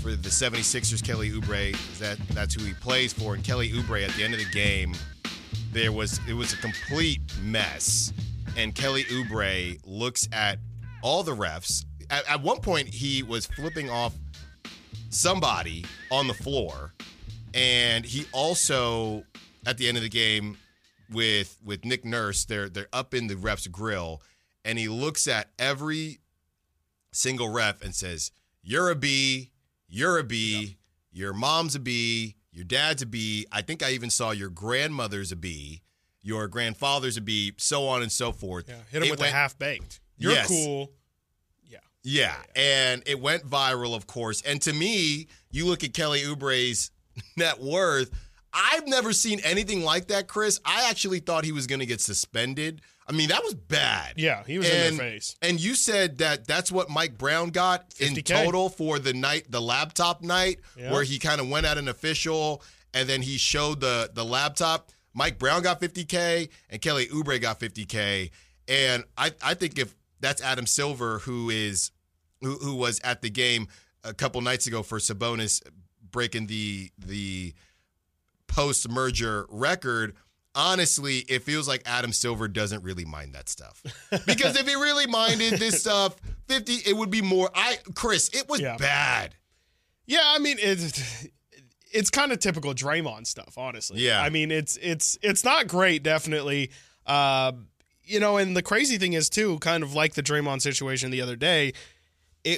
for the 76ers, Kelly Oubre. That's who he plays for. And Kelly Oubre, at the end of the game, it was a complete mess. And Kelly Oubre looks at all the refs. At one point, he was flipping off somebody on the floor. And he also, at the end of the game, with Nick Nurse, they're up in the ref's grill. And he looks at every single ref and says, "You're a B, you're a B, your mom's a B, your dad's a B. I think I even saw your grandmother's a B, your grandfather's a B, so on and so forth." Yeah, hit him with a half-baked. You're cool. Yeah, and it went viral, of course. And to me, you look at Kelly Oubre's net worth, I've never seen anything like that, Chris. I actually thought he was going to get suspended. I mean, that was bad. Yeah, he was in their face. And you said that's what Mike Brown got in 50K. total for the laptop night, where he kind of went at an official and then he showed the laptop. Mike Brown got $50K and Kelly Oubre got $50K. And I think if that's Adam Silver, who was at the game a couple nights ago for Sabonis breaking the post-merger record, honestly, it feels like Adam Silver doesn't really mind that stuff. Because if he really minded this stuff, 50, it would be more. Chris, it was bad. Yeah, I mean, it's kind of typical Draymond stuff, honestly. Yeah. I mean, it's not great, definitely. And the crazy thing is, too, kind of like the Draymond situation the other day, it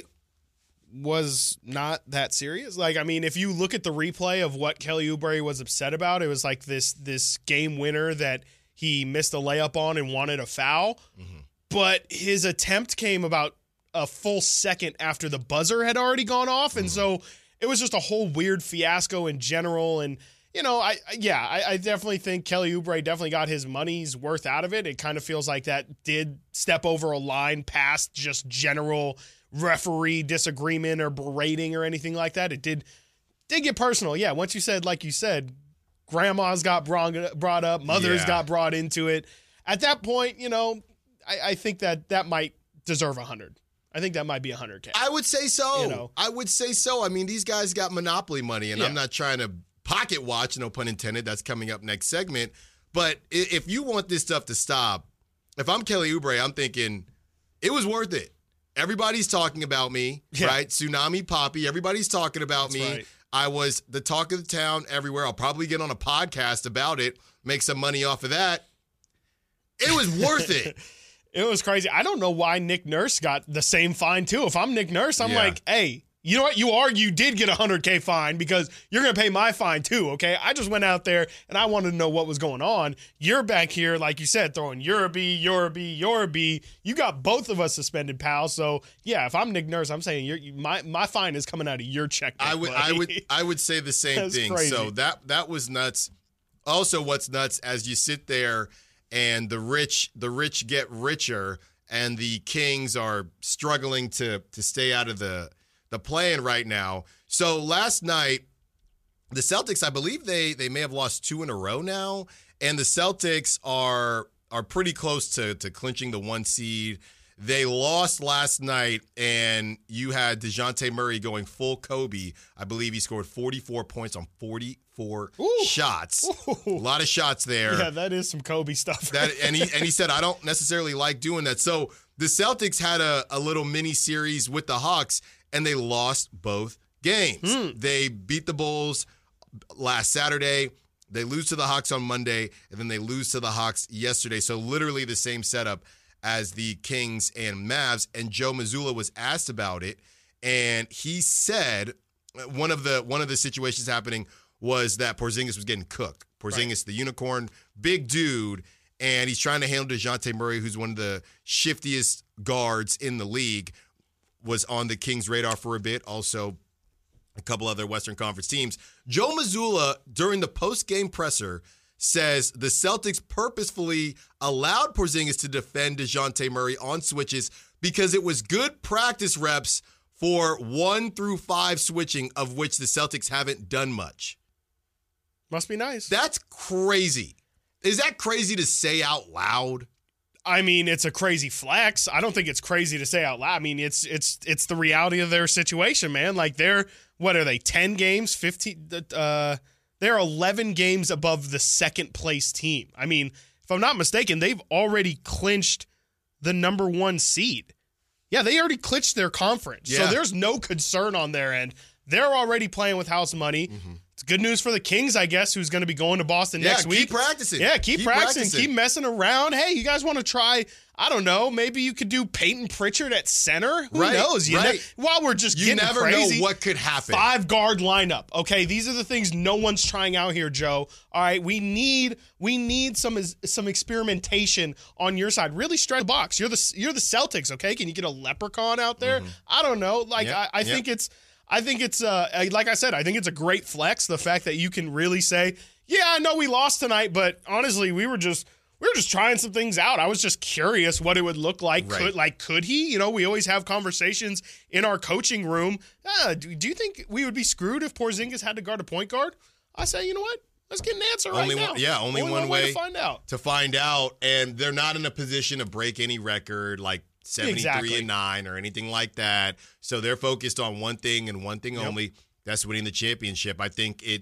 was not that serious. Like, I mean, if you look at the replay of what Kelly Oubre was upset about, it was like this game winner that he missed a layup on and wanted a foul. Mm-hmm. But his attempt came about a full second after the buzzer had already gone off. And so it was just a whole weird fiasco in general. And, I definitely think Kelly Oubre definitely got his money's worth out of it. It kind of feels like that did step over a line past just general referee disagreement or berating or anything like that. It did get personal. Yeah, once you said, like you said, grandmas got brought up, mothers got brought into it. At that point, I think that might deserve 100. I think that might be 100K. I would say so. I would say so. I mean, these guys got monopoly money, and I'm not trying to pocket watch, no pun intended. That's coming up next segment. But if you want this stuff to stop, if I'm Kelly Oubre, I'm thinking it was worth it. Everybody's talking about me, right? Tsunami Poppy. Everybody's talking about me. Right. I was the talk of the town everywhere. I'll probably get on a podcast about it, make some money off of that. It was worth it. It was crazy. I don't know why Nick Nurse got the same fine, too. If I'm Nick Nurse, I'm like, hey, you know what? You did get a 100K fine because you're going to pay my fine, too, okay? I just went out there, and I wanted to know what was going on. You're back here, like you said, throwing you're a B, you're a B, you're a B. You got both of us suspended, pal. So, yeah, if I'm Nick Nurse, I'm saying my fine is coming out of your checkbook, I would say the same thing. Crazy. So that was nuts. Also, what's nuts, as you sit there and the rich get richer and the Kings are struggling to stay out of the play-in right now. So last night, the Celtics, I believe they may have lost 2 in a row now, and the Celtics are pretty close to clinching the 1 seed. They lost last night, and you had DeJounte Murray going full Kobe. I believe he scored 44 points on 44 shots. A lot of shots there. Yeah, that is some Kobe stuff. And he said, I don't necessarily like doing that. So the Celtics had a little mini series with the Hawks, and they lost both games. They beat the Bulls last Saturday. They lose to the Hawks on Monday, and then they lose to the Hawks yesterday. So literally the same setup as the Kings and Mavs. And Joe Mazzulla was asked about it, and he said one of the situations happening was that Porzingis was getting cooked. Porzingis, the unicorn, big dude, and he's trying to handle DeJounte Murray, who's one of the shiftiest guards in the league, was on the Kings' radar for a bit. Also, a couple other Western Conference teams. Joe Mazzulla, during the post-game presser, says the Celtics purposefully allowed Porzingis to defend DeJounte Murray on switches because it was good practice reps for 1 through 5 switching, of which the Celtics haven't done much. Must be nice. That's crazy. Is that crazy to say out loud? I mean, it's a crazy flex. I don't think it's crazy to say out loud. I mean, it's the reality of their situation, man. Like, they're what are they, 10 games, 15? They're 11 games above the second place team. I mean, if I'm not mistaken, they've already clinched the number 1 seed. Yeah, they already clinched their conference. Yeah. So there's no concern on their end. They're already playing with house money. Mm-hmm. It's good news for the Kings, I guess, who's going to be going to Boston next week. Keep practicing. Yeah, keep practicing. Keep messing around. Hey, you guys want to try, I don't know, maybe you could do Peyton Pritchard at center? Who knows? While we're just getting crazy. You never know what could happen. 5-guard lineup. Okay, these are the things no one's trying out here, Joe. All right, we need some experimentation on your side. Really stretch the box. You're the Celtics, okay? Can you get a leprechaun out there? Mm-hmm. I don't know. I think it's like I said, I think it's a great flex. The fact that you can really say, yeah, I know we lost tonight, but honestly, we were just trying some things out. I was just curious what it would look like. Right. Could he? You know, we always have conversations in our coaching room. Do you think we would be screwed if Porzingis had to guard a point guard? I say, you know what? Let's get an answer right now. Only one way to find out. And they're not in a position to break any record like 73-9 or anything like that. So they're focused on one thing and one thing only. That's winning the championship. I think it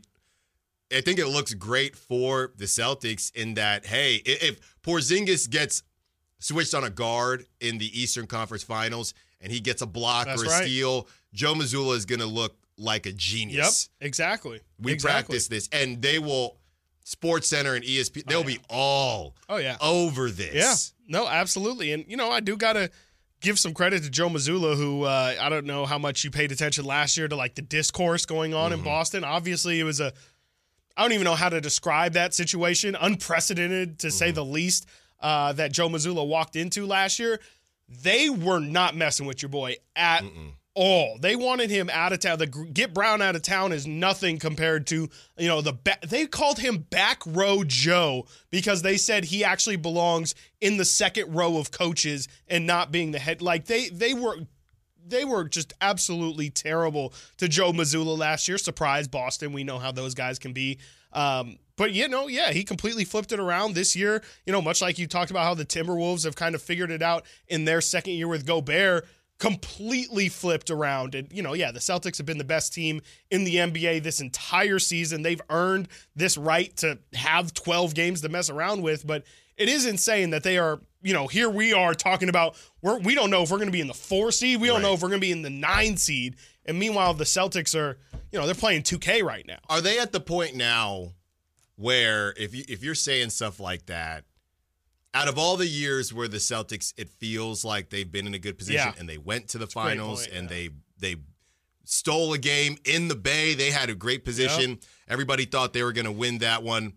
looks great for the Celtics in that, hey, if Porzingis gets switched on a guard in the Eastern Conference Finals and he gets a block or a steal, Joe Mazzulla is going to look like a genius. Yep, exactly. We practice this, and they will – SportsCenter and ESPN, they'll be all over this. Yeah, no, absolutely. And, you know, I do got to give some credit to Joe Mazzulla, who I don't know how much you paid attention last year to, like, the discourse going on in Boston. Obviously, it was I don't even know how to describe that situation. Unprecedented, to say the least, that Joe Mazzulla walked into last year. They were not messing with your boy at all. They wanted him out of town. The get Brown out of town is nothing compared to, you know, they called him Back Row Joe because they said he actually belongs in the second row of coaches and not being the head. Like they were just absolutely terrible to Joe Mazzulla last year. Surprise Boston. We know how those guys can be. But, you know, he completely flipped it around this year. You know, much like you talked about how the Timberwolves have kind of figured it out in their second year with Gobert, completely flipped around. And, you know, the Celtics have been the best team in the NBA this entire season. They've earned this right to have 12 games to mess around with. But it is insane that they are, you know, here we are talking about, we don't know if we're going to be in the 4 seed. We don't know if we're going to be in the 9 seed. And meanwhile, the Celtics are, you know, they're playing 2K right now. Are they at the point now where if you're saying stuff like that, out of all the years where the Celtics, it feels like they've been in a good position and they went to the finals and they stole a game in the Bay. They had a great position. Yep. Everybody thought they were going to win that one.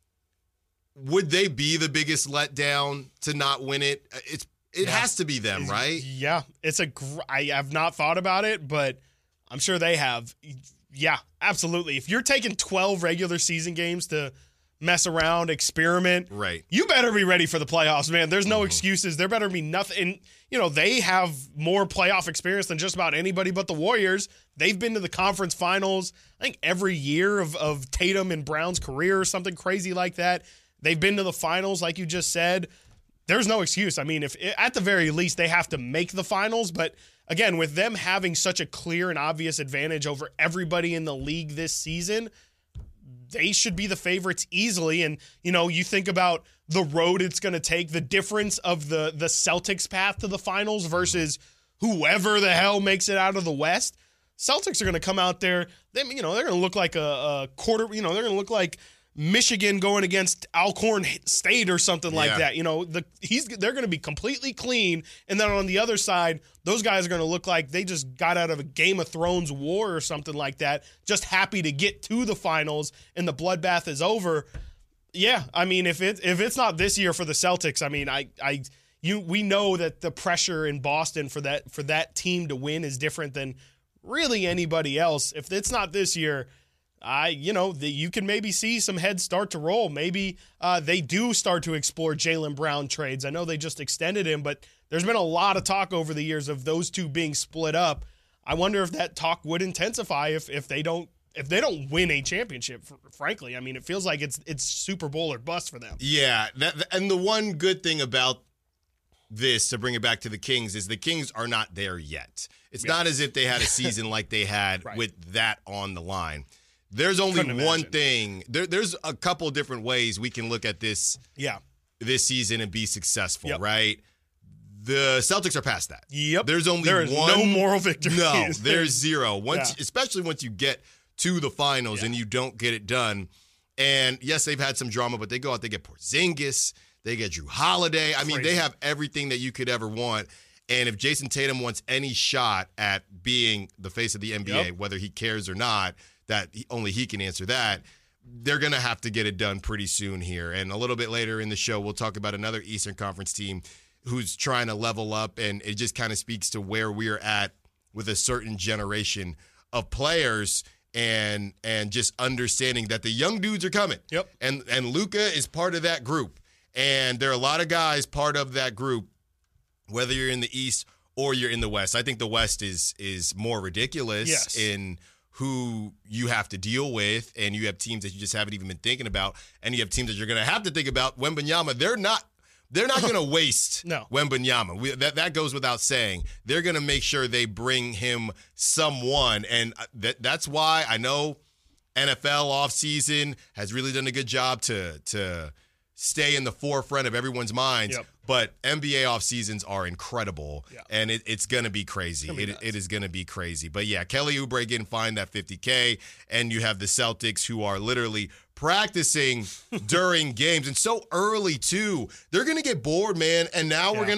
Would they be the biggest letdown to not win it? It has to be them, right? Yeah. I have not thought about it, but I'm sure they have. Yeah, absolutely. If you're taking 12 regular season games to mess around, experiment, you better be ready for the playoffs, man. There's no excuses. There better be nothing. And, you know, they have more playoff experience than just about anybody but the Warriors. They've been to the conference finals, I think, every year of Tatum and Brown's career or something crazy like that. They've been to the finals, like you just said. There's no excuse. I mean, if at the very least they have to make the finals, but again, with them having such a clear and obvious advantage over everybody in the league this season, they should be the favorites easily. And, you know, you think about the road it's going to take, the difference of the Celtics path to the finals versus whoever the hell makes it out of the West. Celtics are going to come out there. They're going to look like a quarter, they're going to look like Michigan going against Alcorn State or something like that. You know, they're going to be completely clean. And then on the other side, those guys are going to look like they just got out of a Game of Thrones war or something like that, just happy to get to the finals and the bloodbath is over. Yeah, I mean, if it's not this year for the Celtics, I mean, we know that the pressure in Boston for that team to win is different than really anybody else. If it's not this year, you can maybe see some heads start to roll. Maybe they do start to explore Jaylen Brown trades. I know they just extended him, but there's been a lot of talk over the years of those two being split up. I wonder if that talk would intensify if they don't win a championship. Frankly, I mean, it feels like it's Super Bowl or bust for them. Yeah, and the one good thing about this, to bring it back to the Kings, is the Kings are not there yet. It's not as if they had a season like they had with that on the line. There's only one thing. There's a couple different ways we can look at this this season and be successful, right? The Celtics are past that. Yep. There's only there is one. No moral victory. No, there's zero. Especially once you get to the finals and you don't get it done. And yes, they've had some drama, but they go out, they get Porzingis, they get Drew Holiday. I mean, they have everything that you could ever want. And if Jason Tatum wants any shot at being the face of the NBA, whether he cares or not, only he can answer that, they're going to have to get it done pretty soon here. And a little bit later in the show, we'll talk about another Eastern Conference team who's trying to level up, and it just kind of speaks to where we're at with a certain generation of players and just understanding that the young dudes are coming. Yep. And Luka is part of that group. And there are a lot of guys part of that group, whether you're in the East or you're in the West. I think the West is more ridiculous in who you have to deal with, and you have teams that you just haven't even been thinking about, and you have teams that you're going to have to think about. Wembanyama, they're not going to waste Wembanyama. That goes without saying. They're going to make sure they bring him someone, and that's why I know NFL offseason has really done a good job to stay in the forefront of everyone's minds. Yep. But NBA off seasons are incredible, and it's going to be crazy. It is going to be crazy. But yeah, Kelly Oubre getting fined that $50K, and you have the Celtics who are literally practicing during games, and so early too. They're going to get bored, man. And now we're going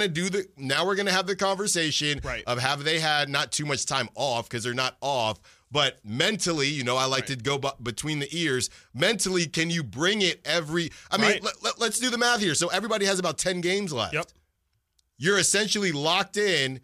to have the conversation of have they had not too much time off, because they're not off. But mentally, I like to go between the ears. Mentally, can you bring it every – I mean, let's do the math here. So everybody has about 10 games left. Yep. You're essentially locked in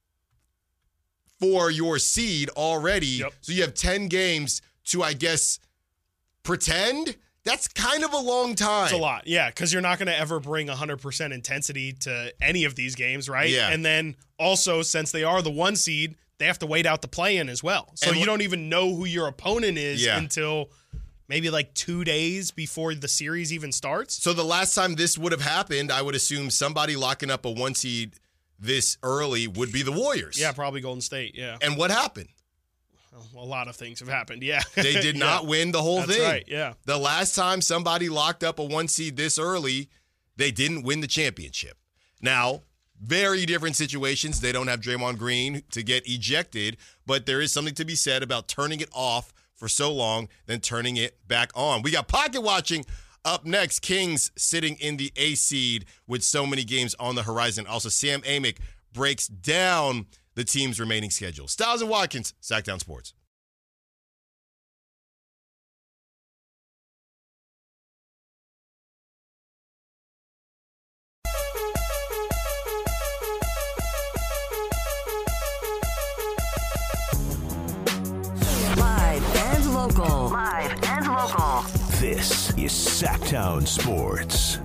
for your seed already. Yep. So you have 10 games to, I guess, pretend. That's kind of a long time. It's a lot, because you're not going to ever bring 100% intensity to any of these games, right? Yeah. And then also, since they are the 1 seed – they have to wait out the play-in as well. So you don't even know who your opponent is until maybe like 2 days before the series even starts. So the last time this would have happened, I would assume somebody locking up a 1 seed this early would be the Warriors. Yeah, probably Golden State, And what happened? Well, a lot of things have happened, They did not win the whole thing. That's right, yeah. The last time somebody locked up a 1 seed this early, they didn't win the championship. Now, very different situations. They don't have Draymond Green to get ejected, but there is something to be said about turning it off for so long, then turning it back on. We got pocket watching up next. Kings sitting in the A seed with so many games on the horizon. Also, Sam Amick breaks down the team's remaining schedule. Styles and Watkins, Sacktown Sports. Live and local. This is Sacktown Sports.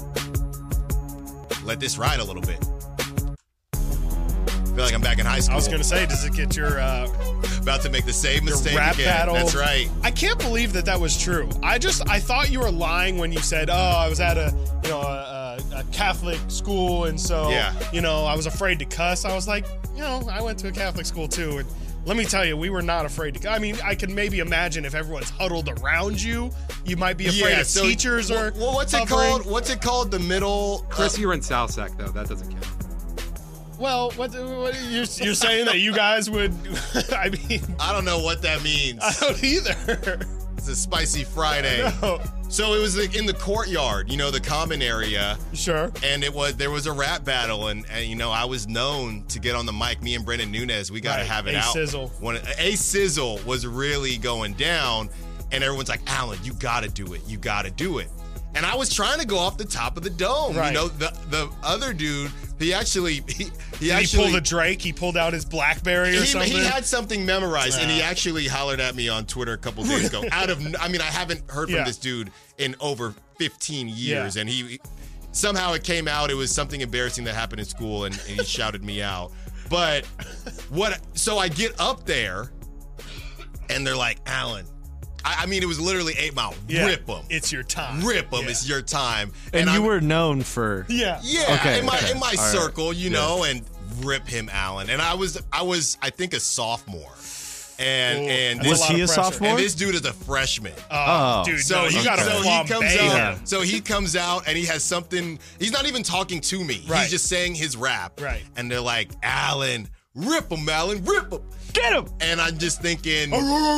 Let this ride a little bit. I feel like I'm back in high school. I was going to say, does it get your... about to make the same mistake rap again. Battle? That's right. I can't believe that was true. I thought you were lying when you said, I was at a Catholic school, and so, I was afraid to cuss. I was like, I went to a Catholic school too, and let me tell you, we were not afraid to. I mean, I can maybe imagine if everyone's huddled around you, you might be afraid of teachers or. Well, what's it called? What's it called? The middle. Chris, you were in South Sac though. That doesn't count. Well, what you're saying that you guys would? I mean, I don't know what that means. I don't either. It's a spicy Friday. So it was in the courtyard, the common area. Sure. And there was a rap battle, and I was known to get on the mic. Me and Brendan Nunez, we got to have it out. Sizzle. A Sizzle was really going down, and everyone's like, Alan, you got to do it. You got to do it. And I was trying to go off the top of the dome. Right. The other dude, he actually pulled a Drake. He pulled out his BlackBerry or something. He had something memorized, and he actually hollered at me on Twitter a couple days ago. I haven't heard from this dude in over 15 years, and he somehow it came out. It was something embarrassing that happened in school, and he shouted me out. But so I get up there, and they're like, Alan, I mean, it was literally 8 Mile. Yeah. Rip them. It's your time. Rip them. Yeah. It's your time. And you I'm- were known for. Yeah. Yeah, Okay, in my okay. in my All right. circle, you know, and rip him, Allen. And I was I think a sophomore, and That's Was a lot he of a pressure. sophomore? and this dude is a freshman. Oh. Dude, So no, you got to so flambe. comes Yeah. out. So he comes out and he has something. He's not even talking to me. Right. He's just saying his rap. Right. And they're like, Allen, rip him, Allen, rip him. Get him! And I'm just thinking,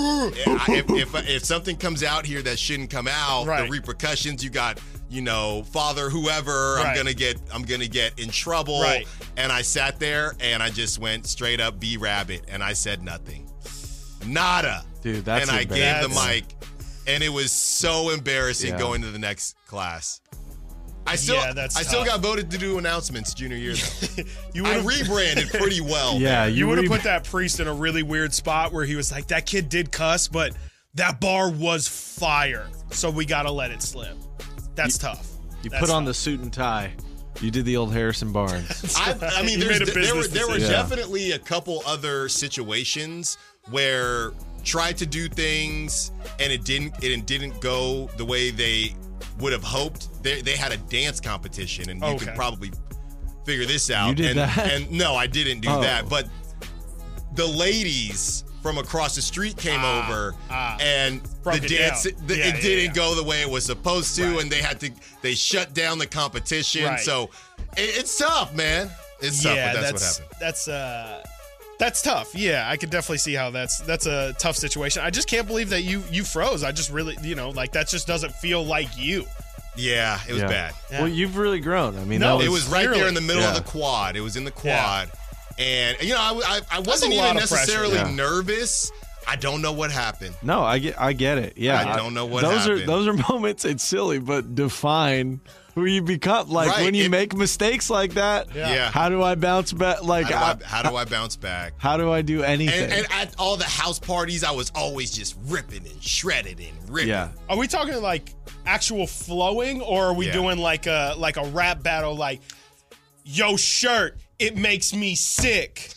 if something comes out here that shouldn't come out, Right. the repercussions. You got, father, whoever. Right. I'm gonna get in trouble. Right. And I sat there and I just went straight up B Rabbit and I said nothing, nada. Dude, that's and I gave the embarrassing. mic, and it was so embarrassing Yeah. going to the next class. I still tough. got voted to do announcements junior year though. You I would've- rebranded pretty well. Yeah, You would have put that priest in a really weird spot where he was like, that kid did cuss, but that bar was fire. So we got to let it slip. That's tough. You That's put on tough. the suit and tie. You did the old Harrison Barnes. I mean, You made a there were business decision. definitely a couple other situations where tried to do things and it didn't go the way they would have hoped. They had a dance competition, and you Okay. can probably figure this out. You did and, that? And no, I didn't do Oh. that. But the ladies from across the street came over, and Broke the it dance down. it Yeah, didn't yeah. go the way it was supposed to, Right. and they shut down the competition. Right. So it's tough, man. It's tough, but that's what happened. That's tough. Yeah, I could definitely see how that's a tough situation. I just can't believe that you froze. I just really, that just doesn't feel like you. Yeah, it was bad. Yeah. Well, you've really grown. I mean, No, that It was right Clearly. there in the middle of Yeah. the quad. It was in the quad. And, I wasn't a even lot of pressure. necessarily Yeah. nervous. I don't know what happened. No, I get it. Yeah, I don't know what those happened. Those are moments. It's silly, but define who you become. Like Right, when you it- make mistakes like that. Yeah. How do I bounce back? Like How do I bounce back? how do I do anything? And at all the house parties, I was always just ripping and shredding and ripping. yeah. Are we talking like actual flowing, or are we Yeah. doing like a rap battle? Like, yo, shirt, it makes me sick.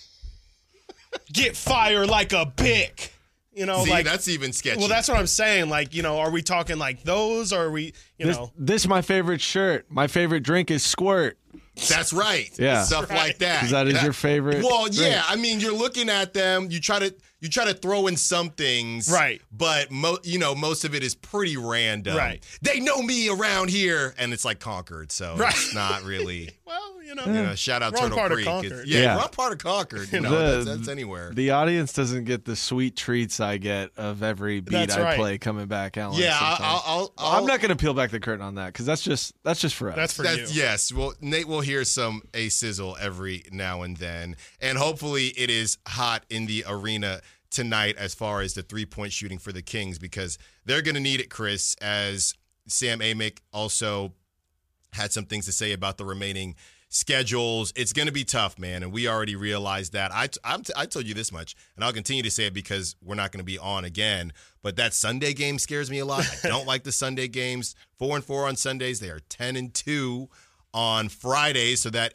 Get fire like a bick. See, like that's even sketchy. well, that's what I'm saying. Like, are we talking like those, or are we, This is my favorite shirt. My favorite drink is Squirt. That's right. Yeah. Stuff like that. 'Cause that is your favorite Well, drink. yeah. I mean, you're looking at them. You try to throw in some things, Right. But most of it is pretty random. Right. They know me around here, and it's like Concord, so Right. it's not really. well, Shout out Wrong Turtle part of Creek. Concord. Yeah. Wrong part of Concord. That's anywhere. The audience doesn't get the sweet treats I get of every beat That's I right. play coming back, Alan. Yeah, sometimes. I'm not going to peel back the curtain on that because that's just for us. that's for you. Yes. Well, Nate will hear a sizzle every now and then, and hopefully it is hot in the arena tonight as far as the 3-point shooting for the Kings, because they're going to need it, Chris, as Sam Amick also had some things to say about the remaining schedules. It's going to be tough, man, and we already realized that. I told you this much, and I'll continue to say it because we're not going to be on again, but that Sunday game scares me a lot. I don't like the Sunday games. 4-4 on Sundays. They are 10-2 on Fridays, so that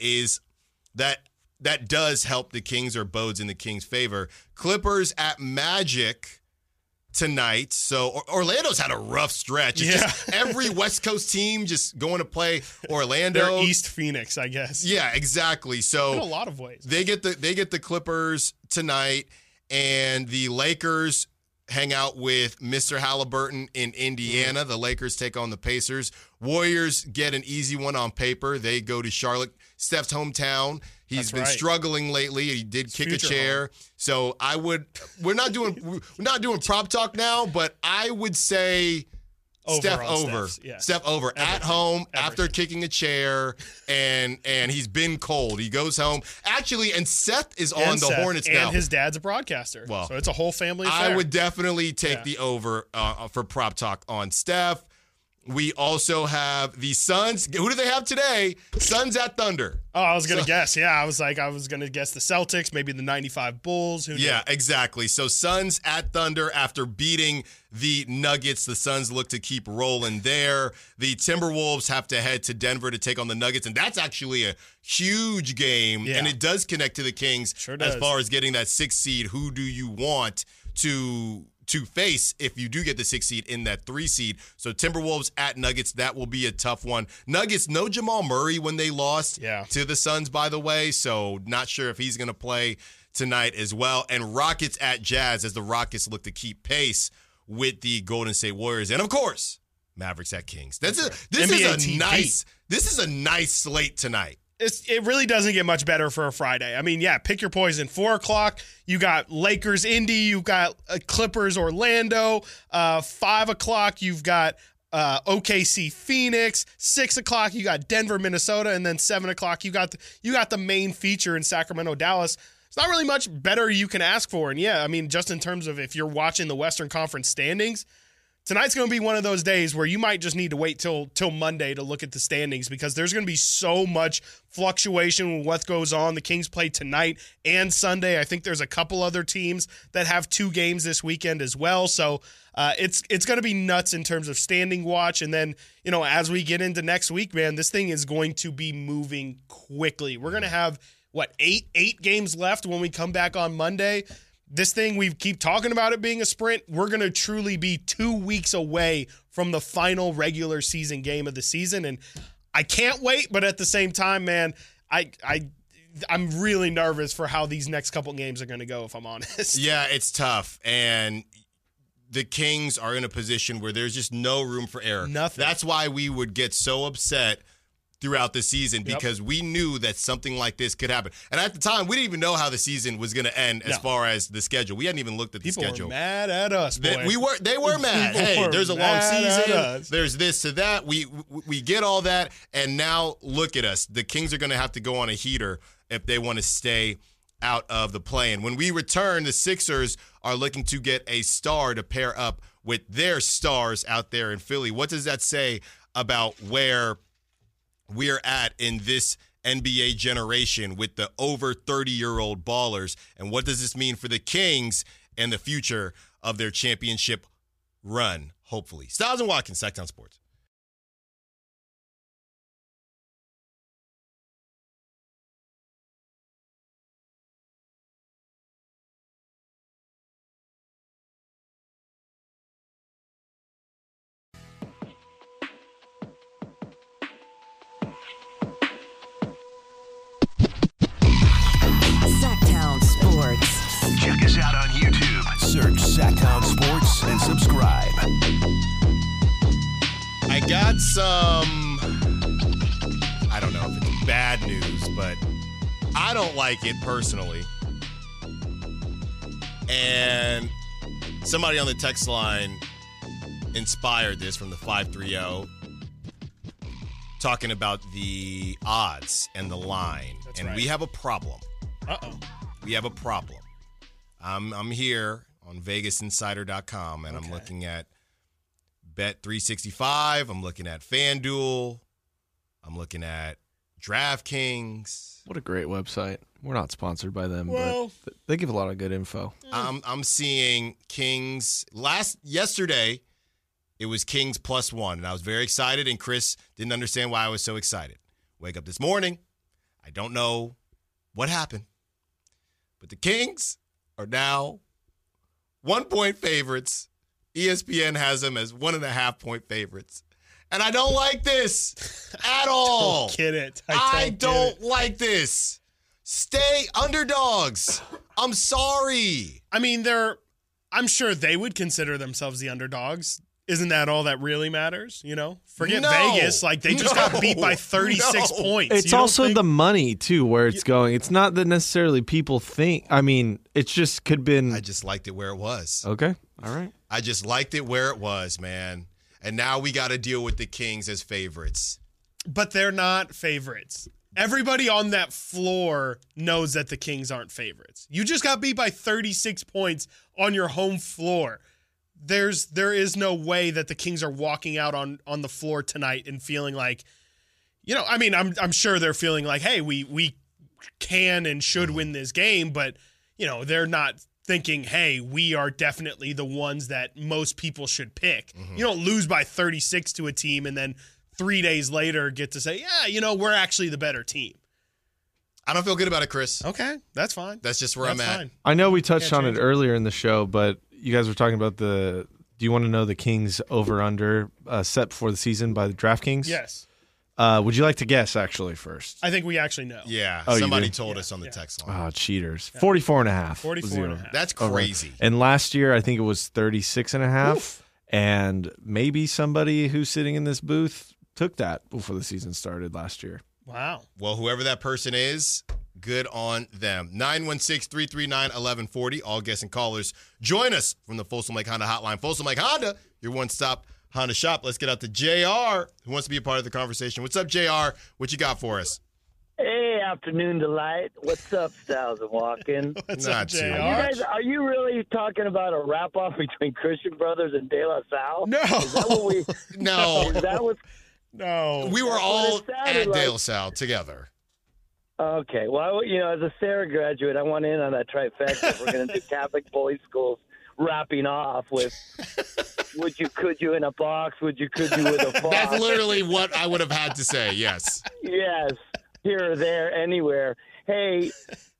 does help the Kings, or bodes in the Kings' favor. Clippers at Magic tonight. So Orlando's had a rough stretch. It's just every West Coast team just going to play Orlando. They're East Phoenix, I guess. Yeah, exactly. In a So lot of ways. they get the Clippers tonight, and the Lakers hang out with Mr. Halliburton in Indiana. The Lakers take on the Pacers. Warriors get an easy one on paper. They go to Charlotte, Steph's hometown. He's That's been right. struggling lately. He did kick a future chair. So we're not doing prop talk now, but I would say Over Steph on over. Steph's, yeah. Steph over at Everything. home after Everything. kicking a chair, and he's been cold. He goes home. Actually, and Seth is on And the Seth, Hornets and now. his dad's a broadcaster. Well, so it's a whole family affair. I would definitely take Yeah. the over for prop talk on Steph. We also have the Suns. Who do they have today? Suns at Thunder. Oh, I was going to guess. Yeah, I was going to guess the Celtics, maybe the 95 Bulls. Who knew? Yeah, exactly. So Suns at Thunder after beating the Nuggets. The Suns look to keep rolling there. The Timberwolves have to head to Denver to take on the Nuggets, and that's actually a huge game, Yeah. and it does connect to the Kings Sure as does. far as getting that 6th seed. Who do you want to to face if you do get the 6 seed in that 3 seed. So Timberwolves at Nuggets, that will be a tough one. Nuggets, no Jamal Murray when they lost to the Suns, by the way, so not sure if he's going to play tonight as well. And Rockets at Jazz as the Rockets look to keep pace with the Golden State Warriors. And, of course, Mavericks at Kings. This is a nice slate tonight. It really doesn't get much better for a Friday. I mean, yeah, pick your poison. 4 o'clock, you got Lakers, Indy. You got Clippers, Orlando. 5 o'clock, you've got OKC, Phoenix. 6 o'clock, you got Denver, Minnesota, and then 7 o'clock, you got the main feature in Sacramento, Dallas. It's not really much better you can ask for. And yeah, I mean, just in terms of if you're watching the Western Conference standings, tonight's going to be one of those days where you might just need to wait till Monday to look at the standings because there's going to be so much fluctuation with what goes on. The Kings play tonight and Sunday. I think there's a couple other teams that have 2 games this weekend as well. So it's going to be nuts in terms of standing watch. And then, as we get into next week, man, this thing is going to be moving quickly. We're going to have, 8 games left when we come back on Monday. This thing, we keep talking about it being a sprint. We're going to truly be 2 weeks away from the final regular season game of the season. And I can't wait, but at the same time, man, I'm really nervous for how these next couple games are going to go, if I'm honest. Yeah, it's tough. And the Kings are in a position where there's just no room for error. Nothing. That's why we would get so upset throughout the season because we knew that something like this could happen. And at the time, we didn't even know how the season was going to end as far as the schedule. We hadn't even looked at the schedule. People were mad at us, boy. They were mad. Hey, there's a long season. There's this to that. We get all that, and now look at us. The Kings are going to have to go on a heater if they want to stay out of the play-in. When we return, the Sixers are looking to get a star to pair up with their stars out there in Philly. What does that say about where we're at in this NBA generation with the over 30-year-old ballers? And what does this mean for the Kings and the future of their championship run, hopefully? Styles and Watkins, Sacktown Sports. Check us out on YouTube. Search Sacktown Sports and subscribe. I got some, I don't know if it's bad news, but I don't like it personally. And somebody on the text line inspired this from the 530, talking about the odds and the line. That's and right. We have a problem. Uh-oh. We have a problem. I'm here on VegasInsider.com, and I'm looking at Bet365. I'm looking at FanDuel. I'm looking at DraftKings. What a great website. We're not sponsored by them, Well, but they give a lot of good info. I'm seeing Kings. Yesterday, it was Kings +1, and I was very excited, and Chris didn't understand why I was so excited. Wake up this morning. I don't know what happened, but the Kings are now 1-point favorites. ESPN has them as 1.5-point favorites. And I don't like this at all. Don't get it. I don't like this. Stay underdogs. I'm sorry. I mean, I'm sure they would consider themselves the underdogs. Isn't that all that really matters? Forget Vegas. Like, they just got beat by 36 points. It's also the money, too, where it's going. It's not that necessarily people think. I mean, it's just could been. I just liked it where it was. Okay. All right. I just liked it where it was, man. And now we got to deal with the Kings as favorites. But they're not favorites. Everybody on that floor knows that the Kings aren't favorites. You just got beat by 36 points on your home floor. There is no way that the Kings are walking out on the floor tonight and feeling like, I mean, I'm sure they're feeling like, hey, we can and should win this game, but they're not thinking, hey, we are definitely the ones that most people should pick. You don't lose by 36 to a team and then 3 days later get to say, yeah, we're actually the better team. I don't feel good about it, Chris. Okay, that's fine. That's just where I'm at. Fine. I know we touched on it earlier in the show, but you guys were talking about do you want to know the Kings over-under set before the season by the DraftKings? Yes. Would you like to guess, actually, first? I think we actually know. Yeah, Oh, you somebody do? told us on the text line. Oh, cheaters. 44.5. 44.5. That's crazy. And last year, I think it was 36.5. And maybe somebody who's sitting in this booth took that before the season started last year. Wow. Well, whoever that person is, good on them. 916-339-1140. All guests and callers, join us from the Folsom Lake Honda hotline. Folsom Lake Honda, your one-stop Honda shop. Let's get out to JR, who wants to be a part of the conversation. What's up, JR? What you got for us? Hey, afternoon delight. What's up, Styles and Walken? What's Not up, too JR? You guys, are you really talking about a wrap-off between Christian Brothers and De La Salle? No. Is that what we? No, Is that what? No. we were That's all what it sounded at like. De La Salle together. Okay. Well, as a Sarah graduate, I want in on that trifecta. We're going to do Catholic boys' schools wrapping off with would you, could you in a box, would you, could you with a box. That's literally what I would have had to say, yes. Yes, here or there, anywhere. Hey,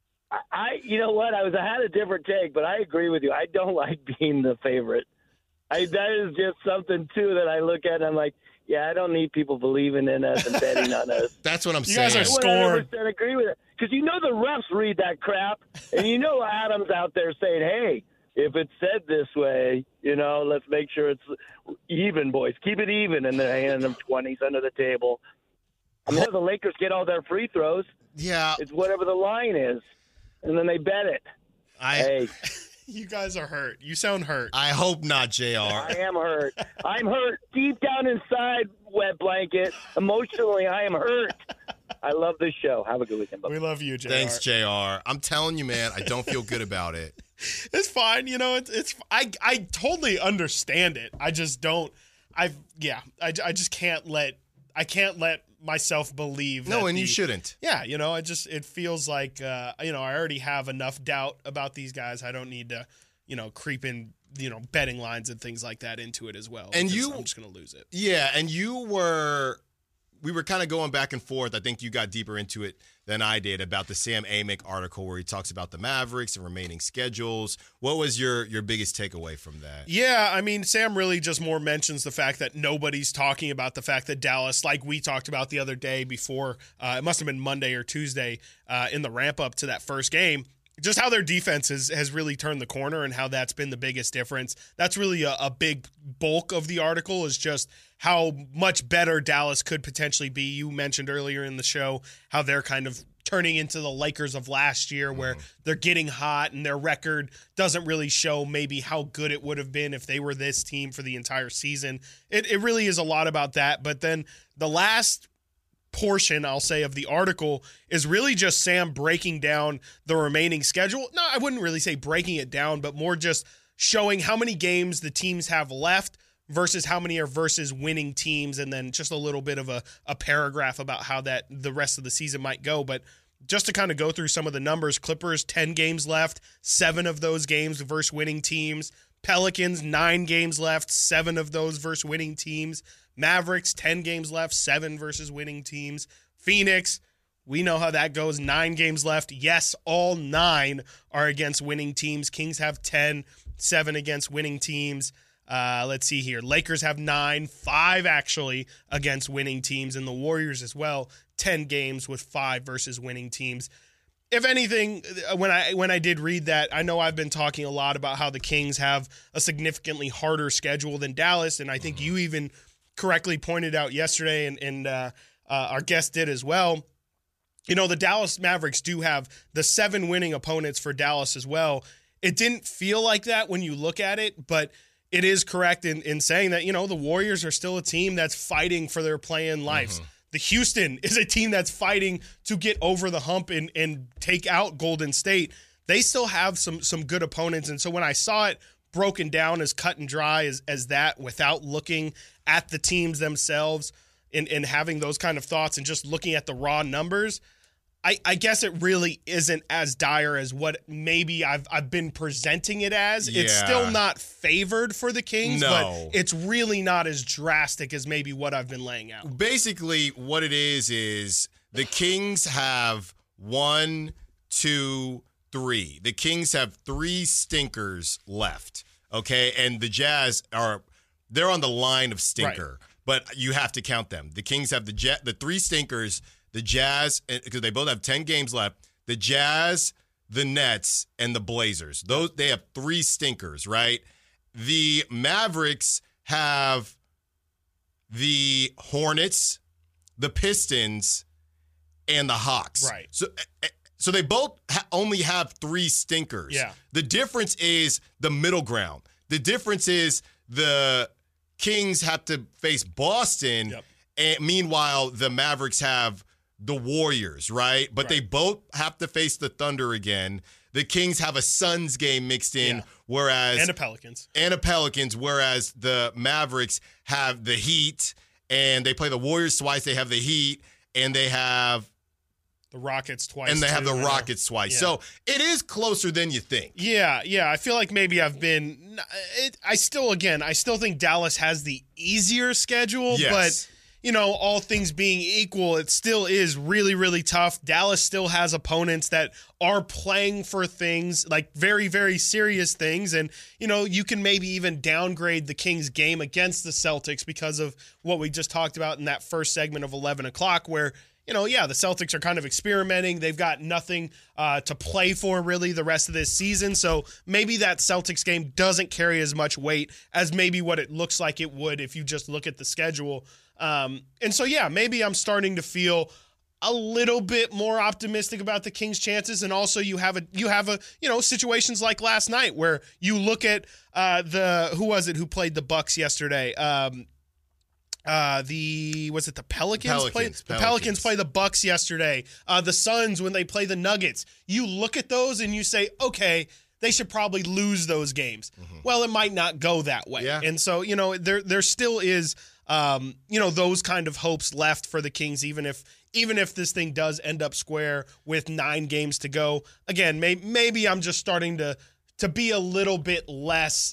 you know what? I had a different take, but I agree with you. I don't like being the favorite. That is just something, too, that I look at and I'm like, yeah, I don't need people believing in us and betting on us. That's what I'm You saying. guys are scorned. 100% agree with it. Because the refs read that crap, and Adam's out there saying, hey, if it's said this way, let's make sure it's even, boys. Keep it even. And they're handing them 20s under the table. The Lakers get all their free throws. Yeah, It's whatever the line is, and then they bet it. Hey, You guys are hurt. You sound hurt. I hope not, JR. I am hurt. I'm hurt deep down inside, wet blanket. Emotionally, I am hurt. I love this show. Have a good weekend. Bye. We love you, JR. Thanks, JR. I'm telling you, man, I don't feel good about it. It's fine. I totally understand it. I just don't. I just can't let myself believe. No, that and you shouldn't. Yeah, it feels like I already have enough doubt about these guys. I don't need to, creep in, betting lines and things like that into it as well. And because you- I'm just gonna lose it. Yeah, and we were kind of going back and forth. I think you got deeper into it than I did about the Sam Amick article where he talks about the Mavericks and remaining schedules. What was your biggest takeaway from that? Yeah, I mean, Sam really just more mentions the fact that nobody's talking about the fact that Dallas, like we talked about the other day before, it must have been Monday or Tuesday in the ramp up to that first game, just how their defense has really turned the corner and how that's been the biggest difference. That's really a big bulk of the article, is just how much better Dallas could potentially be. You mentioned earlier in the show how they're kind of turning into the Lakers of last year, where they're getting hot and their record doesn't really show maybe how good it would have been if they were this team for the entire season. It really is a lot about that. But then the last portion, I'll say, of the article is really just Sam breaking down the remaining schedule. No, I wouldn't really say breaking it down, but more just showing how many games the teams have left versus how many are versus winning teams, and then just a little bit of a paragraph about how that the rest of the season might go. But just to kind of go through some of the numbers, Clippers, 10 games left, 7 of those games versus winning teams. Pelicans, 9 games left, 7 of those versus winning teams. Mavericks, 10 games left, 7 versus winning teams. Phoenix, we know how that goes, 9 games left. Yes, all 9 are against winning teams. Kings have 10, 7 against winning teams. Let's see here. Lakers have 9, 5 actually against winning teams, and the Warriors as well, 10 games with 5 versus winning teams. If anything, when I did read that, I know I've been talking a lot about how the Kings have a significantly harder schedule than Dallas, and I think you even correctly pointed out yesterday, and our guest did as well. The Dallas Mavericks do have the 7 winning opponents for Dallas as well. It didn't feel like that when you look at it, but it is correct in saying that, the Warriors are still a team that's fighting for their play-in lives. The Houston is a team that's fighting to get over the hump and take out Golden State. They still have some good opponents. And so when I saw it broken down as cut and dry as that, without looking at the teams themselves and having those kind of thoughts and just looking at the raw numbers, I guess it really isn't as dire as what maybe I've been presenting it as. Yeah. It's still not favored for the Kings, No. but it's really not as drastic as maybe what I've been laying out. Basically, what it is the Kings have 1, 2, 3. The Kings have 3 stinkers left. Okay, and the Jazz they're on the line of stinker, but you have to count them. The Kings have the three stinkers, the Jazz, because they both have 10 games left. The Jazz, the Nets, and the Blazers. They have three stinkers, right? The Mavericks have the Hornets, the Pistons, and the Hawks. Right. So they both only have three stinkers. Yeah. The difference is the middle ground. The difference is the Kings have to face Boston, and meanwhile the Mavericks have the Warriors, right? But they both have to face the Thunder again. The Kings have a Suns game mixed in, whereas and a Pelicans, whereas the Mavericks have the Heat, and they play the Warriors twice. They have the Heat, and they have the Rockets twice, and they have the Rockets twice. Yeah. So it is closer than you think. Yeah. I feel like maybe I've been. I still think Dallas has the easier schedule, but. All things being equal, it still is really, really tough. Dallas still has opponents that are playing for things, like very, very serious things. And, you can maybe even downgrade the Kings game against the Celtics because of what we just talked about in that first segment of 11 o'clock where, the Celtics are kind of experimenting. They've got nothing to play for really the rest of this season. So maybe that Celtics game doesn't carry as much weight as maybe what it looks like it would if you just look at the schedule. And so, maybe I'm starting to feel a little bit more optimistic about the Kings' chances. And also you have situations like last night where you look at who played the Bucks yesterday? The Pelicans? The Pelicans play the Bucks yesterday. The Suns, when they play the Nuggets, you look at those and you say, okay, they should probably lose those games. Mm-hmm. Well, it might not go that way. Yeah. And so, there still is, those kind of hopes left for the Kings, even if this thing does end up square with 9 games to go. Again, maybe I'm just starting to be a little bit less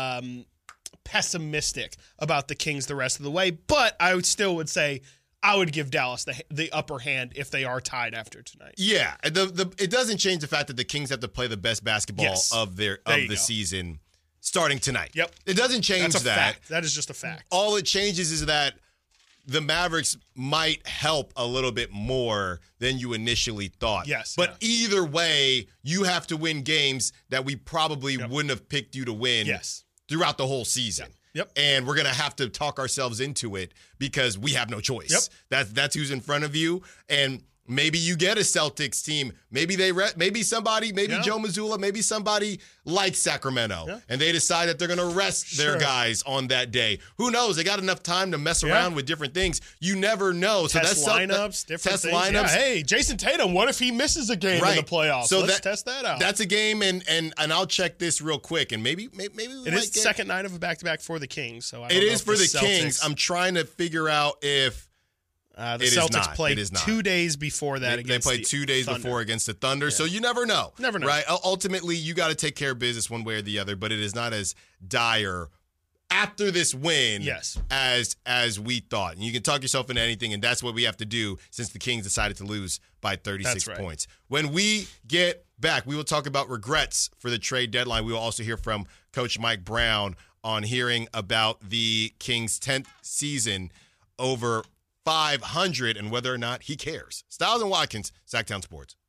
pessimistic about the Kings the rest of the way, but I would say I would give Dallas the upper hand if they are tied after tonight. Yeah, it doesn't change the fact that the Kings have to play the best basketball of the season starting tonight. Yep. It doesn't change That's a fact. That is just a fact. All it changes is that the Mavericks might help a little bit more than you initially thought. Yes. But either way, you have to win games that we probably wouldn't have picked you to win throughout the whole season. Yep. And we're going to have to talk ourselves into it because we have no choice. Yep. That's who's in front of you. And maybe you get a Celtics team. Maybe Joe Mazzulla, maybe somebody like Sacramento. And they decide that they're going to rest their guys on that day. Who knows? They got enough time to mess around with different things. You never know. So test lineups, different things. Lineups. Yeah, hey, Jason Tatum, what if he misses a game in the playoffs? So let's test that out. That's a game, and I'll check this real quick, and maybe it is the second night of a back-to-back for the Kings. So I don't it know is for the Kings. I'm trying to figure out if the Celtics played 2 days before that against They played 2 days before against the Thunder, so you never know. Never know. Right? Ultimately, you got to take care of business one way or the other, but it is not as dire after this win as we thought. And you can talk yourself into anything, and that's what we have to do since the Kings decided to lose by 36 points. When we get back, we will talk about regrets for the trade deadline. We will also hear from Coach Mike Brown on hearing about the Kings' 10th season over 500 and whether or not he cares. Styles and Watkins, Sacktown Sports.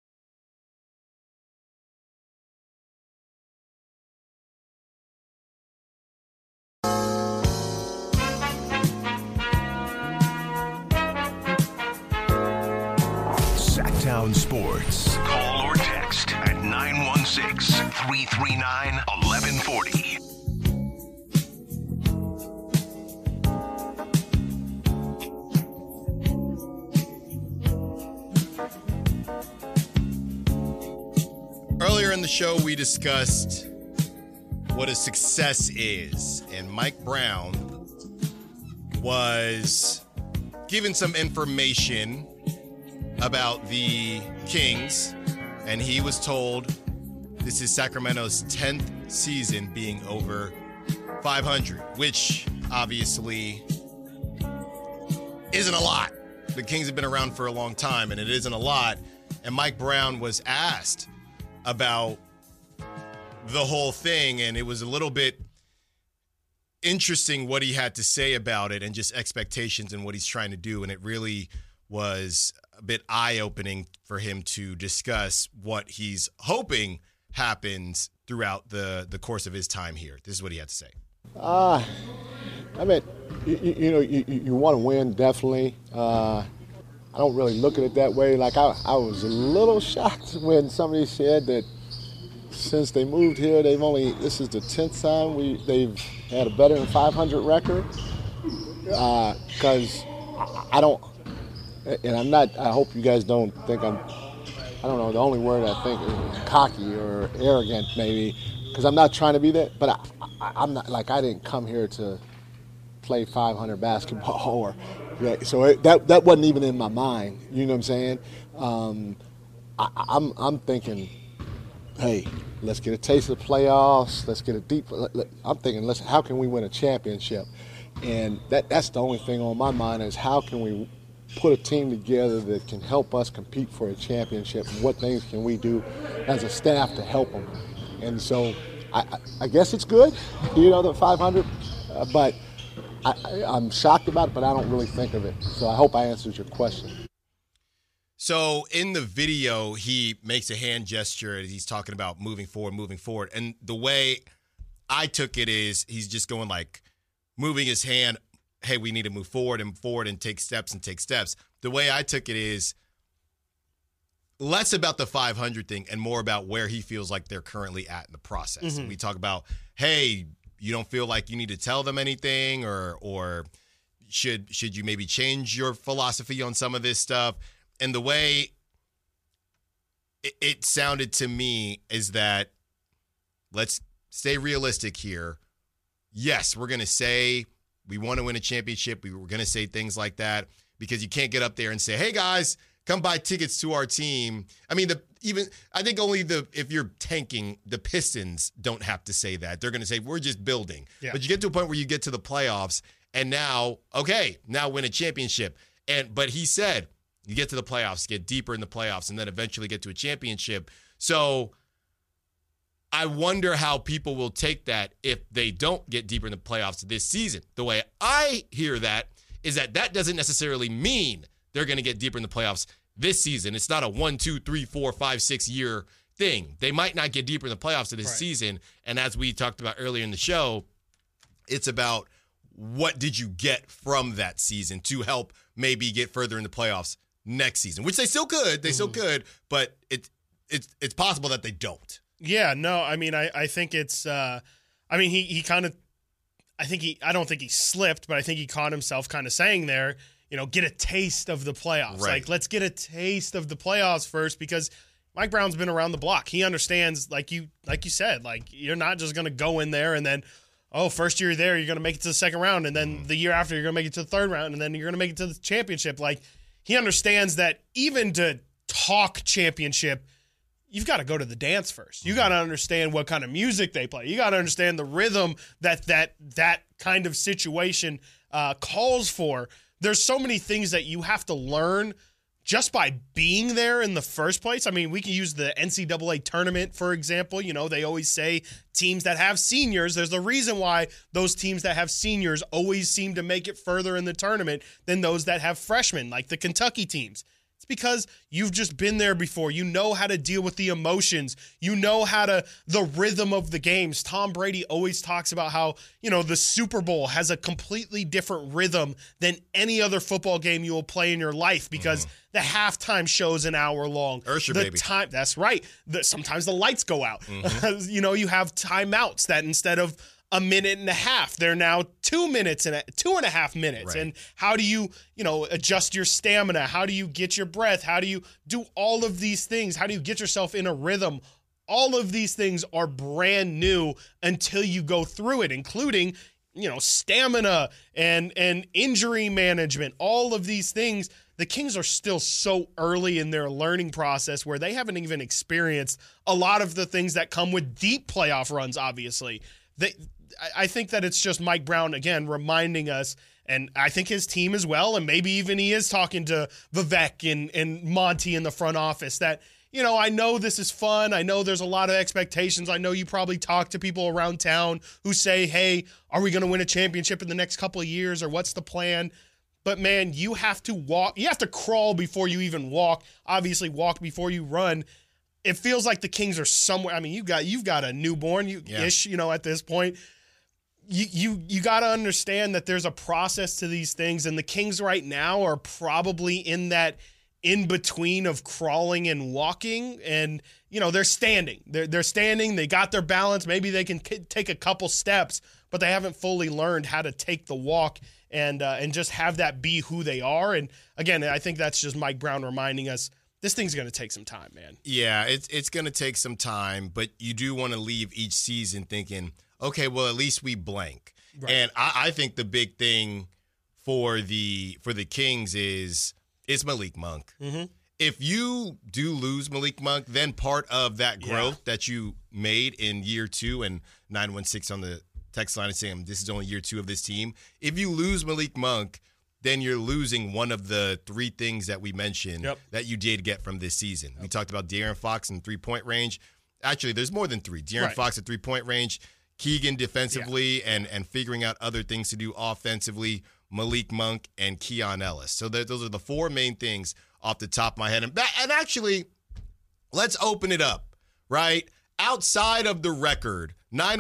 Sacktown Sports. Call or text at 916-339-1140. Earlier in the show, we discussed what a success is, and Mike Brown was given some information about the Kings, and he was told this is Sacramento's 10th season being over 500, which obviously isn't a lot. The Kings have been around for a long time, and it isn't a lot. And Mike Brown was asked about the whole thing, and it was a little bit interesting what he had to say about it and just expectations and what he's trying to do. And it really was a bit eye-opening for him to discuss what he's hoping happens throughout the course of his time here. This is what he had to say. I mean, you want to win, definitely. I don't really look at it that way. Like, I was a little shocked when somebody said that since they moved here, this is the 10th time they've had a better than 500 record. Because I don't, and I'm not, I hope you guys don't think I don't know, the only word I think is cocky or arrogant maybe, because I'm not trying to be that, but I'm not, like, I didn't come here to play 500 basketball or, so that wasn't even in my mind, you know what I'm saying? I'm thinking, hey, let's get a taste of the playoffs, let's get a deep, I'm thinking, how can we win a championship? And that's the only thing on my mind is how can we put a team together that can help us compete for a championship, and what things can we do as a staff to help them. And so I guess it's good, the 500, but I'm shocked about it, but I don't really think of it. So I hope I answered your question. So in the video, he makes a hand gesture and he's talking about moving forward. And the way I took it is he's just going like moving his hand, hey, we need to move forward and take steps. The way I took it is less about the 500 thing and more about where he feels like they're currently at in the process. Mm-hmm. And we talk about, hey, you don't feel like you need to tell them anything or should you maybe change your philosophy on some of this stuff? And the way it sounded to me is that let's stay realistic here. Yes, we're going to say we want to win a championship. We were going to say things like that because you can't get up there and say, hey, guys, come buy tickets to our team. I mean, I think only if you're tanking, the Pistons don't have to say that. They're going to say, we're just building. Yeah. But you get to a point where you get to the playoffs and now win a championship. But he said, you get to the playoffs, get deeper in the playoffs, and then eventually get to a championship. So I wonder how people will take that if they don't get deeper in the playoffs this season. The way I hear that is that doesn't necessarily mean they're going to get deeper in the playoffs this season. It's not a 1, 2, 3, 4, 5, 6 year thing. They might not get deeper in the playoffs this season. And as we talked about earlier in the show, it's about what did you get from that season to help maybe get further in the playoffs next season, which they still could. They still could, but it's possible that they don't. Yeah, no, I mean, I think it's, he kind of, I don't think he slipped, but I think he caught himself kind of saying there, get a taste of the playoffs. Right. Like, let's get a taste of the playoffs first because Mike Brown's been around the block. He understands, like you said, like you're not just going to go in there and then, first year there, you're going to make it to the second round, and then the year after, you're going to make it to the third round, and then you're going to make it to the championship. Like, he understands that even to talk championship, you've got to go to the dance first. You got to understand what kind of music they play. You got to understand the rhythm that kind of situation calls for. There's so many things that you have to learn just by being there in the first place. I mean, we can use the NCAA tournament, for example. They always say teams that have seniors, there's a reason why those teams that have seniors always seem to make it further in the tournament than those that have freshmen, like the Kentucky teams. It's because you've just been there before. You know how to deal with the emotions. You know the rhythm of the games. Tom Brady always talks about how, the Super Bowl has a completely different rhythm than any other football game you will play in your life because the halftime show's an hour long. Ursher, baby. That's right. Sometimes the lights go out. You have timeouts that instead of a minute and a half, they're now 2 minutes and 2.5 minutes. Right. And how do you, adjust your stamina? How do you get your breath? How do you do all of these things? How do you get yourself in a rhythm? All of these things are brand new until you go through it, including, stamina and injury management, all of these things. The Kings are still so early in their learning process where they haven't even experienced a lot of the things that come with deep playoff runs, obviously. I think that it's just Mike Brown, again, reminding us, and I think his team as well, and maybe even he is talking to Vivek and Monty in the front office, that I know this is fun. I know there's a lot of expectations. I know you probably talk to people around town who say, hey, are we going to win a championship in the next couple of years, or what's the plan? But, man, you have to walk. You have to crawl before you even walk. Obviously, walk before you run. It feels like the Kings are somewhere. I mean, you've got a newborn ish, at this point. You got to understand that there's a process to these things, and the Kings right now are probably in that in between of crawling and walking, and they're standing. They're standing. They got their balance. Maybe they can take a couple steps, but they haven't fully learned how to take the walk and just have that be who they are. And again, I think that's just Mike Brown reminding us this thing's going to take some time, man. Yeah, it's going to take some time, but you do want to leave each season thinking, okay, well, at least we blank. Right. And I think the big thing for the Kings is it's Malik Monk. Mm-hmm. If you do lose Malik Monk, then part of that growth that you made in year 2, and 916 on the text line is saying this is only year 2 of this team. If you lose Malik Monk, then you're losing one of the 3 things that we mentioned that you did get from this season. We talked about De'Aaron Fox in 3-point range. Actually, there's more than 3. De'Aaron Fox at 3-point range, Keegan defensively and figuring out other things to do offensively, Malik Monk and Keon Ellis. So those are the 4 main things off the top of my head. And actually, let's open it up, right? Outside of the record,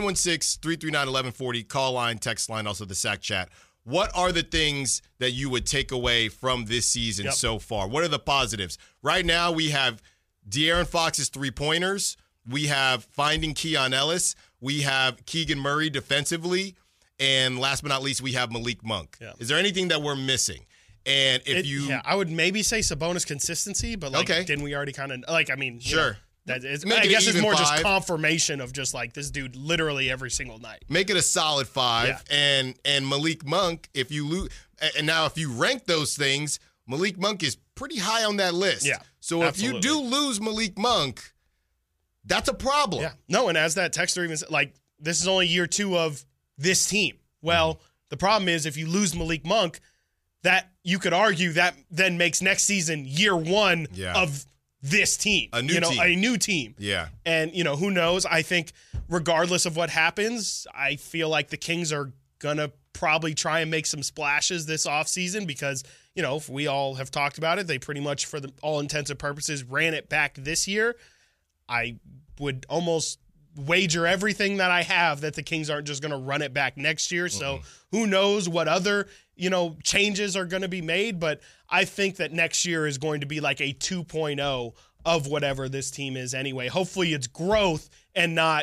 916-339-1140, call line, text line, also the SAC chat. What are the things that you would take away from this season so far? What are the positives? Right now, we have De'Aaron Fox's 3-pointers. We have finding Keon Ellis. We have Keegan Murray defensively. And last but not least, we have Malik Monk. Yeah. Is there anything that we're missing? And I would maybe say Sabonis consistency, but didn't we already kind of sure. I guess it's more 5. Just confirmation of just like this dude literally every single night. Make it a solid 5. Yeah. And Malik Monk, if you lose, and now if you rank those things, Malik Monk is pretty high on that list. Yeah. So absolutely. If you do lose Malik Monk, that's a problem. Yeah. No, and as that texter even said, this is only year 2 of this team. Well, the problem is if you lose Malik Monk, that you could argue that then makes next season year 1 of this team. A new team. Yeah. And, who knows? I think regardless of what happens, I feel like the Kings are going to probably try and make some splashes this offseason because, if we all have talked about it, they pretty much, for all intents and purposes, ran it back this year. I would almost wager everything that I have that the Kings aren't just going to run it back next year. So who knows what other, changes are going to be made. But I think that next year is going to be like a 2.0 of whatever this team is anyway. Hopefully it's growth and not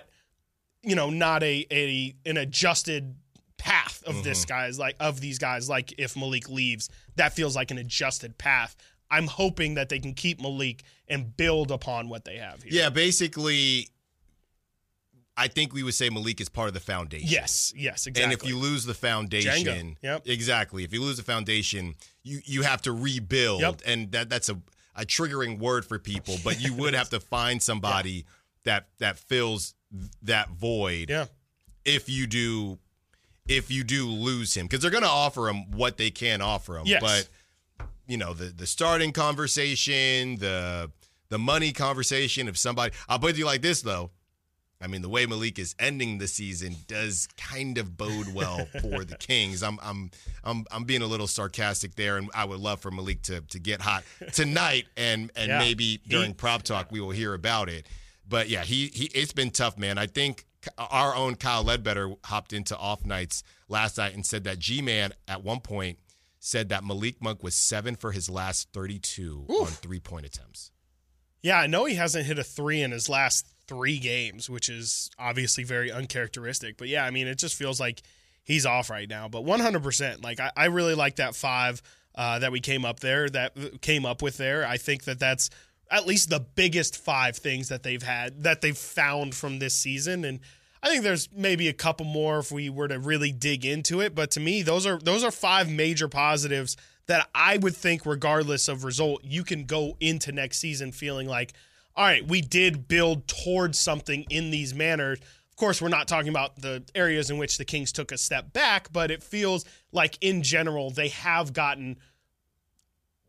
an adjusted path of these guys. Like if Malik leaves, that feels like an adjusted path. I'm hoping that they can keep Malik and build upon what they have here. Yeah, basically, I think we would say Malik is part of the foundation. Yes, exactly. And if you lose the foundation, exactly. If you lose the foundation, you have to rebuild, and that's a triggering word for people. But you would have to find somebody that fills that void. Yeah. If you do lose him, because they're going to offer him what they can offer him. Yes. But the starting conversation, the money conversation of somebody. I'll put it to you like this though. I mean, the way Malik is ending the season does kind of bode well for the Kings. I'm being a little sarcastic there, and I would love for Malik to get hot tonight, and maybe during Prop Talk we will hear about it. But yeah, he it's been tough, man. I think our own Kyle Ledbetter hopped into off nights last night and said that G-Man at one point said that Malik Monk was 7 for his last 32 on 3-point attempts. Yeah, I know he hasn't hit a 3 in his last 3 games, which is obviously very uncharacteristic. But yeah, I mean, it just feels like he's off right now. But 100%, I really like that 5 that we came up with there. I think that's at least the biggest 5 things that they've found from this season. And I think there's maybe a couple more if we were to really dig into it. But to me, those are 5 major positives that I would think, regardless of result, you can go into next season feeling like, all right, we did build towards something in these manners. Of course, we're not talking about the areas in which the Kings took a step back, but it feels like in general they have gotten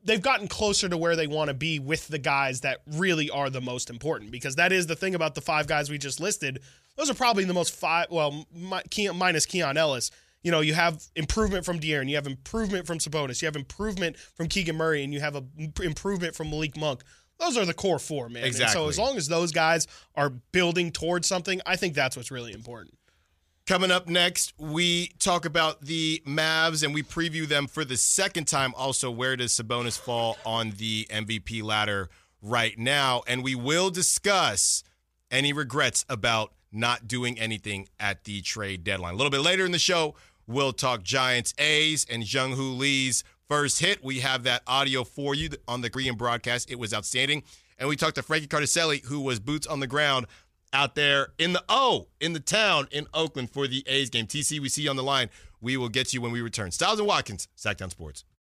they've gotten closer to where they want to be with the guys that really are the most important, because that is the thing about the 5 guys we just listed. Those are probably the most minus Keon Ellis. You know, you have improvement from De'Aaron, you have improvement from Sabonis, you have improvement from Keegan Murray, and you have improvement from Malik Monk. Those are the core 4, man. Exactly. And so as long as those guys are building towards something, I think that's what's really important. Coming up next, we talk about the Mavs and we preview them for the second time. Also, where does Sabonis fall on the MVP ladder right now? And we will discuss any regrets about not doing anything at the trade deadline. A little bit later in the show, we'll talk Giants A's and Jung-Hoo Lee's first hit. We have that audio for you on the Korean broadcast. It was outstanding. And we talked to Frankie Cardicelli, who was boots on the ground out there in the town in Oakland for the A's game. TC, we see you on the line. We will get to you when we return. Styles and Watkins, Sacktown Sports.